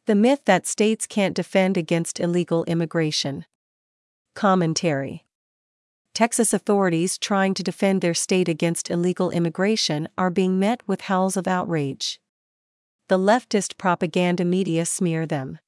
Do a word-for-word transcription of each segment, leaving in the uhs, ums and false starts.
The myth that states can't defend against illegal immigration. Commentary. Texas authorities trying to defend their state against illegal immigration are being met with howls of outrage. The leftist propaganda media smear them.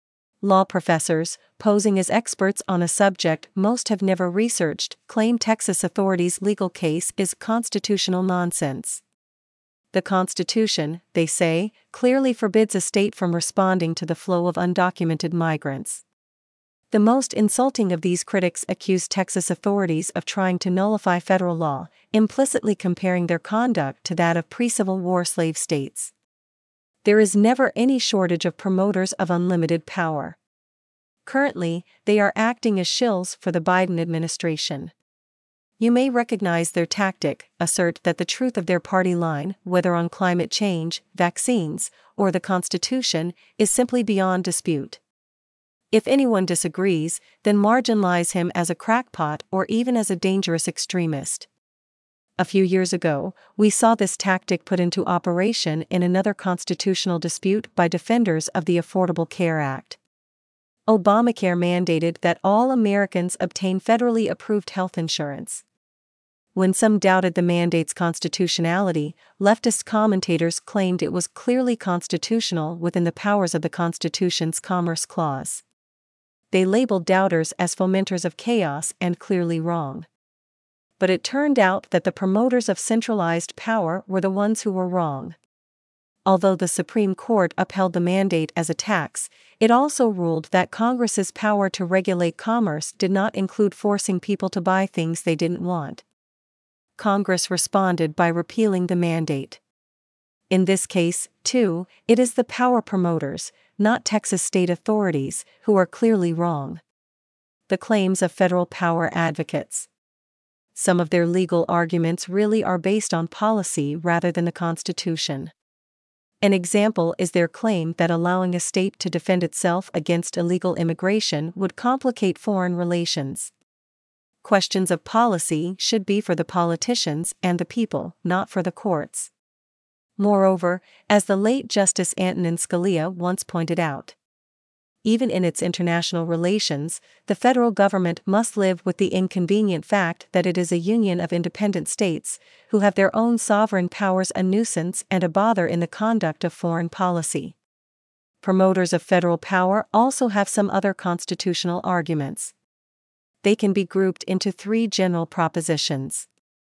Law professors, posing as experts on a subject most have never researched, claim Texas authorities' legal case is constitutional nonsense. The Constitution, they say, clearly forbids a state from responding to the flow of undocumented migrants. The most insulting of these critics accuse Texas authorities of trying to nullify federal law, implicitly comparing their conduct to that of pre-Civil War slave states. There is never any shortage of promoters of unlimited power. Currently, they are acting as shills for the Biden administration. You may recognize their tactic: assert that the truth of their party line, whether on climate change, vaccines, or the Constitution, is simply beyond dispute. If anyone disagrees, then marginalize him as a crackpot or even as a dangerous extremist. A few years ago, we saw this tactic put into operation in another constitutional dispute by defenders of the Affordable Care Act. Obamacare mandated that all Americans obtain federally approved health insurance. When some doubted the mandate's constitutionality, leftist commentators claimed it was clearly constitutional within the powers of the Constitution's Commerce Clause. They labeled doubters as fomenters of chaos and clearly wrong. But it turned out that the promoters of centralized power were the ones who were wrong. Although the Supreme Court upheld the mandate as a tax, it also ruled that Congress's power to regulate commerce did not include forcing people to buy things they didn't want. Congress responded by repealing the mandate. In this case, too, it is the power promoters, not Texas state authorities, who are clearly wrong. The claims of federal power advocates. Some of their legal arguments really are based on policy rather than the Constitution. An example is their claim that allowing a state to defend itself against illegal immigration would complicate foreign relations. Questions of policy should be for the politicians and the people, not for the courts. Moreover, as the late Justice Antonin Scalia once pointed out, even in its international relations, the federal government must live with the inconvenient fact that it is a union of independent states, who have their own sovereign powers a nuisance and a bother in the conduct of foreign policy. Promoters of federal power also have some other constitutional arguments. They can be grouped into three general propositions.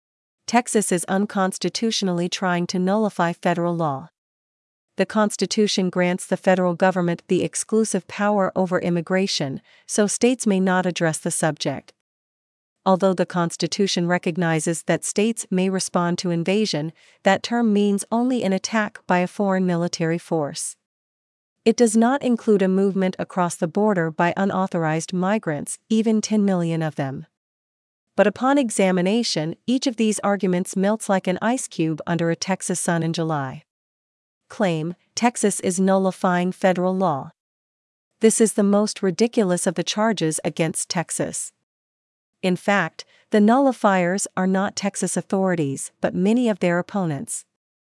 Texas is unconstitutionally trying to nullify federal law. The Constitution grants the federal government the exclusive power over immigration, so states may not address the subject. Although the Constitution recognizes that states may respond to invasion, that term means only an attack by a foreign military force. It does not include a movement across the border by unauthorized migrants, even ten million of them. But upon examination, each of these arguments melts like an ice cube under a Texas sun in July. Claim: Texas is nullifying federal law. This is the most ridiculous of the charges against Texas. In fact, the nullifiers are not Texas authorities, but many of their opponents.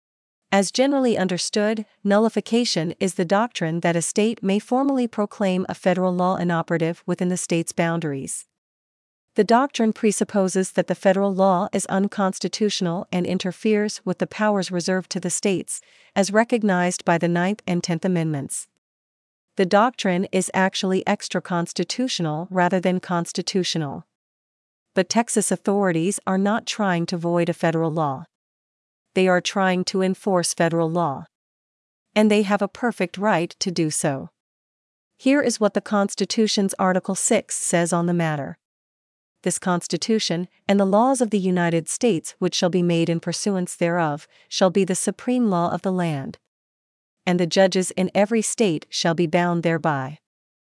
As generally understood, nullification is the doctrine that a state may formally proclaim a federal law inoperative within the state's boundaries. The doctrine presupposes that the federal law is unconstitutional and interferes with the powers reserved to the states, as recognized by the Ninth and Tenth Amendments. The doctrine is actually extra-constitutional rather than constitutional. But Texas authorities are not trying to void a federal law. They are trying to enforce federal law. And they have a perfect right to do so. Here is what the Constitution's Article six says on the matter. This Constitution, and the laws of the United States which shall be made in pursuance thereof, shall be the supreme law of the land. And the judges in every state shall be bound thereby.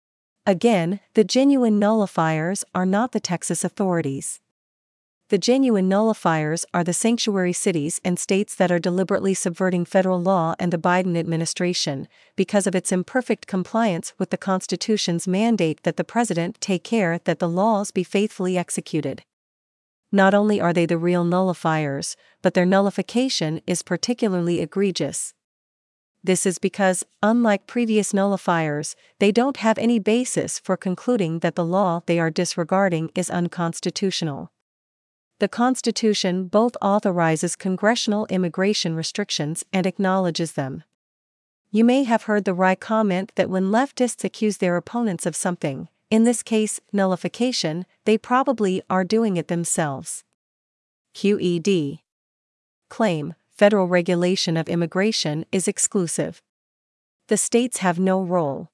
Again, the genuine nullifiers are not the Texas authorities. The genuine nullifiers are the sanctuary cities and states that are deliberately subverting federal law and the Biden administration, because of its imperfect compliance with the Constitution's mandate that the president take care that the laws be faithfully executed. Not only are they the real nullifiers, but their nullification is particularly egregious. This is because, unlike previous nullifiers, they don't have any basis for concluding that the law they are disregarding is unconstitutional. The Constitution both authorizes congressional immigration restrictions and acknowledges them. You may have heard the wry comment that when leftists accuse their opponents of something, in this case, nullification, they probably are doing it themselves. Q E D. Claim: federal regulation of immigration is exclusive. The states have no role.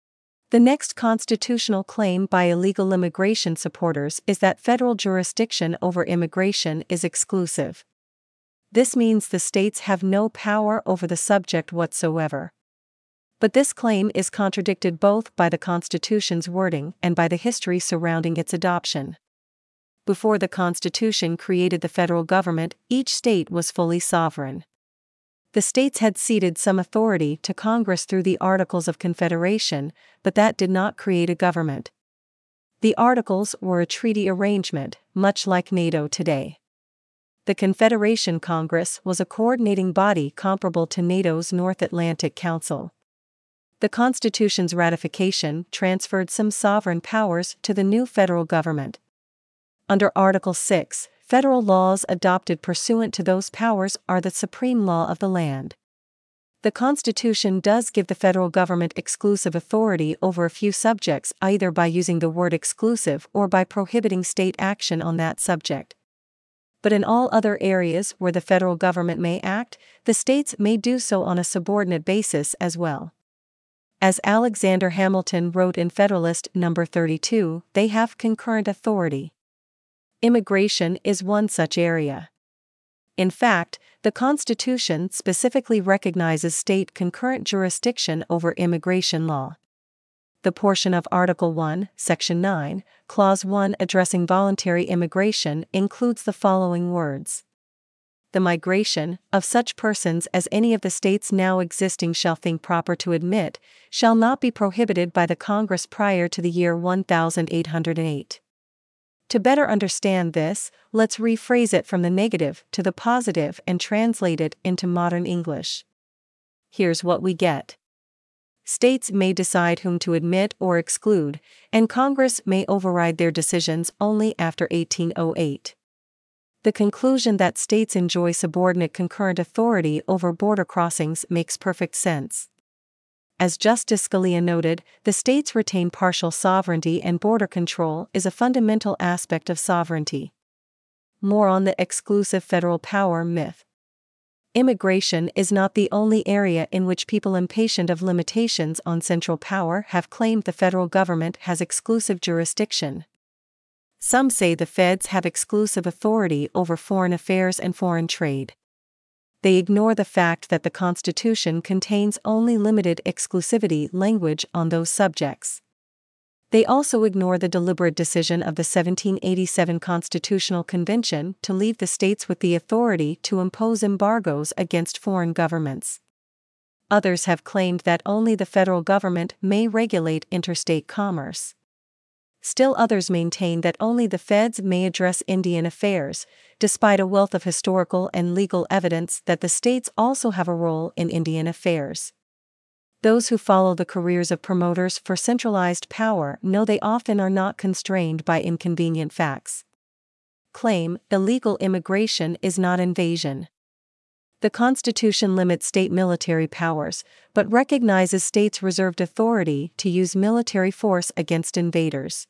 The next constitutional claim by illegal immigration supporters is that federal jurisdiction over immigration is exclusive. This means the states have no power over the subject whatsoever. But this claim is contradicted both by the Constitution's wording and by the history surrounding its adoption. Before the Constitution created the federal government, each state was fully sovereign. The states had ceded some authority to Congress through the Articles of Confederation, but that did not create a government. The Articles were a treaty arrangement, much like NATO today. The Confederation Congress was a coordinating body comparable to NATO's North Atlantic Council. The Constitution's ratification transferred some sovereign powers to the new federal government. Under Article six, federal laws adopted pursuant to those powers are the supreme law of the land. The Constitution does give the federal government exclusive authority over a few subjects, either by using the word exclusive or by prohibiting state action on that subject. But in all other areas where the federal government may act, the states may do so on a subordinate basis as well. As Alexander Hamilton wrote in Federalist number thirty-two, they have concurrent authority. Immigration is one such area. In fact, the Constitution specifically recognizes state concurrent jurisdiction over immigration law. The portion of Article one, Section nine, Clause one addressing voluntary immigration includes the following words: "The migration of such persons as any of the states now existing shall think proper to admit, shall not be prohibited by the Congress prior to the year eighteen oh eight. To better understand this, let's rephrase it from the negative to the positive and translate it into modern English. Here's what we get. States may decide whom to admit or exclude, and Congress may override their decisions only after eighteen oh eight. The conclusion that states enjoy subordinate concurrent authority over border crossings makes perfect sense. As Justice Scalia noted, the states retain partial sovereignty, and border control is a fundamental aspect of sovereignty. More on the exclusive federal power myth. Immigration is not the only area in which people impatient of limitations on central power have claimed the federal government has exclusive jurisdiction. Some say the feds have exclusive authority over foreign affairs and foreign trade. They ignore the fact that the Constitution contains only limited exclusivity language on those subjects. They also ignore the deliberate decision of the seventeen eighty-seven Constitutional Convention to leave the states with the authority to impose embargoes against foreign governments. Others have claimed that only the federal government may regulate interstate commerce. Still others maintain that only the feds may address Indian affairs, despite a wealth of historical and legal evidence that the states also have a role in Indian affairs. Those who follow the careers of promoters for centralized power know they often are not constrained by inconvenient facts. Claim: illegal immigration is not invasion. The Constitution limits state military powers, but recognizes states' reserved authority to use military force against invaders.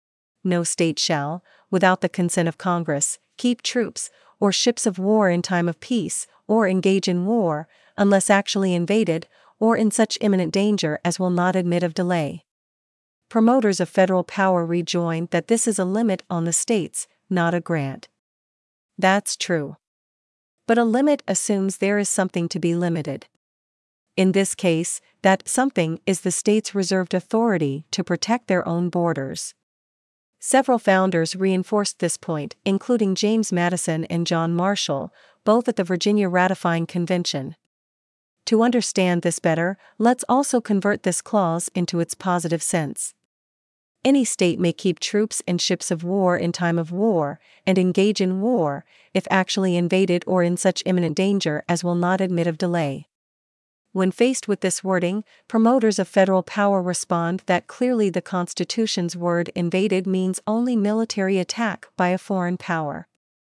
No state shall, without the consent of Congress, keep troops or ships of war in time of peace, or engage in war, unless actually invaded, or in such imminent danger as will not admit of delay. Promoters of federal power rejoin that this is a limit on the states, not a grant. That's true. But a limit assumes there is something to be limited. In this case, that something is the state's reserved authority to protect their own borders. Several founders reinforced this point, including James Madison and John Marshall, both at the Virginia Ratifying Convention. To understand this better, let's also convert this clause into its positive sense. Any state may keep troops and ships of war in time of war, and engage in war, if actually invaded or in such imminent danger as will not admit of delay. When faced with this wording, promoters of federal power respond that clearly the Constitution's word invaded means only military attack by a foreign power.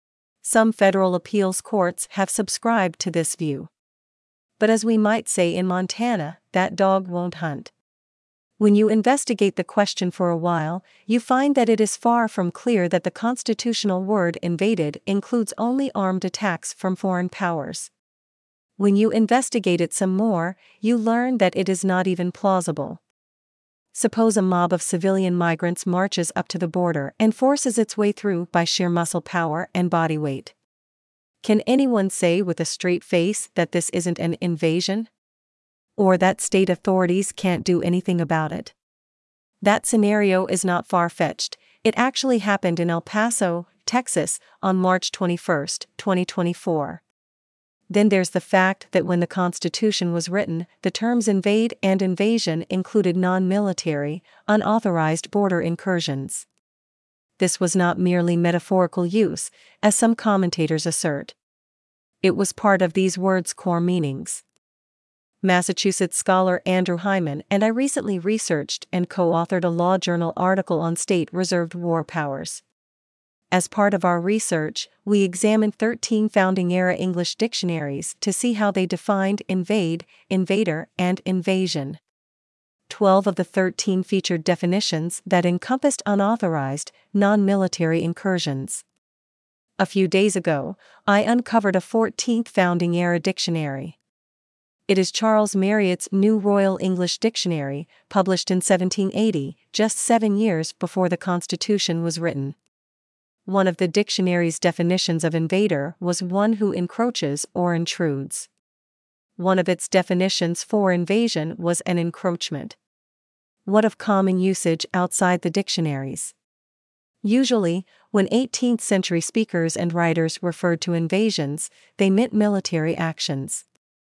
Some federal appeals courts have subscribed to this view. But as we might say in Montana, that dog won't hunt. When you investigate the question for a while, you find that it is far from clear that the constitutional word invaded includes only armed attacks from foreign powers. When you investigate it some more, you learn that it is not even plausible. Suppose a mob of civilian migrants marches up to the border and forces its way through by sheer muscle power and body weight. Can anyone say with a straight face that this isn't an invasion? Or that state authorities can't do anything about it? That scenario is not far-fetched. It actually happened in El Paso, Texas, on March twenty-first, twenty twenty-four. Then there's the fact that when the Constitution was written, the terms invade and invasion included non-military, unauthorized border incursions. This was not merely metaphorical use, as some commentators assert. It was part of these words' core meanings. Massachusetts scholar Andrew Hyman and I recently researched and co-authored a Law Journal article on state-reserved war powers. As part of our research, we examined thirteen founding-era English dictionaries to see how they defined invade, invader, and invasion. Twelve of the thirteen featured definitions that encompassed unauthorized, non-military incursions. A few days ago, I uncovered a fourteenth founding-era dictionary. It is Charles Marriott's New Royal English Dictionary, published in seventeen eighty, just seven years before the Constitution was written. One of the dictionary's definitions of invader was one who encroaches or intrudes. One of its definitions for invasion was an encroachment. What of common usage outside the dictionaries? Usually, when eighteenth century speakers and writers referred to invasions, they meant military actions.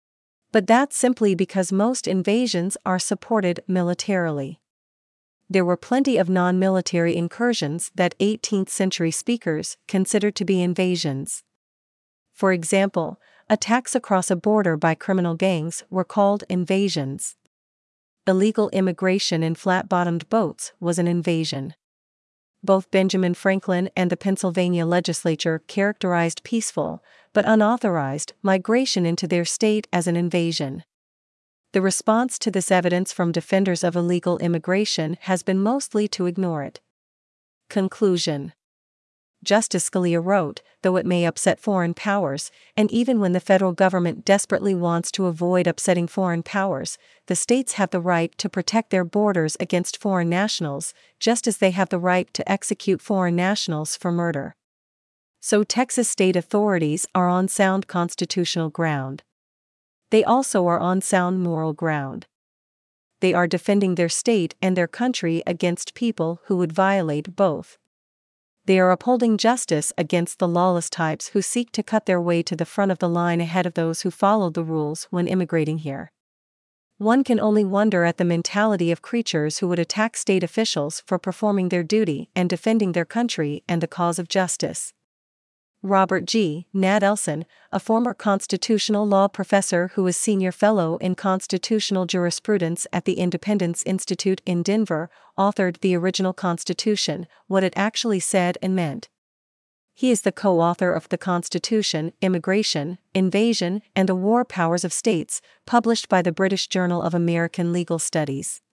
But that's simply because most invasions are supported militarily. There were plenty of non-military incursions that eighteenth century speakers considered to be invasions. For example, attacks across a border by criminal gangs were called invasions. Illegal immigration in flat-bottomed boats was an invasion. Both Benjamin Franklin and the Pennsylvania legislature characterized peaceful, but unauthorized, migration into their state as an invasion. The response to this evidence from defenders of illegal immigration has been mostly to ignore it. Conclusion. Justice Scalia wrote, though it may upset foreign powers, and even when the federal government desperately wants to avoid upsetting foreign powers, the states have the right to protect their borders against foreign nationals, just as they have the right to execute foreign nationals for murder. So Texas state authorities are on sound constitutional ground. They also are on sound moral ground. They are defending their state and their country against people who would violate both. They are upholding justice against the lawless types who seek to cut their way to the front of the line ahead of those who followed the rules when immigrating here. One can only wonder at the mentality of creatures who would attack state officials for performing their duty and defending their country and the cause of justice. Robert G. Nadelson, a former constitutional law professor who was senior fellow in constitutional jurisprudence at the Independence Institute in Denver, authored the original Constitution, what it actually said and meant. He is the co-author of The Constitution, Immigration, Invasion, and the War Powers of States, published by the British Journal of American Legal Studies.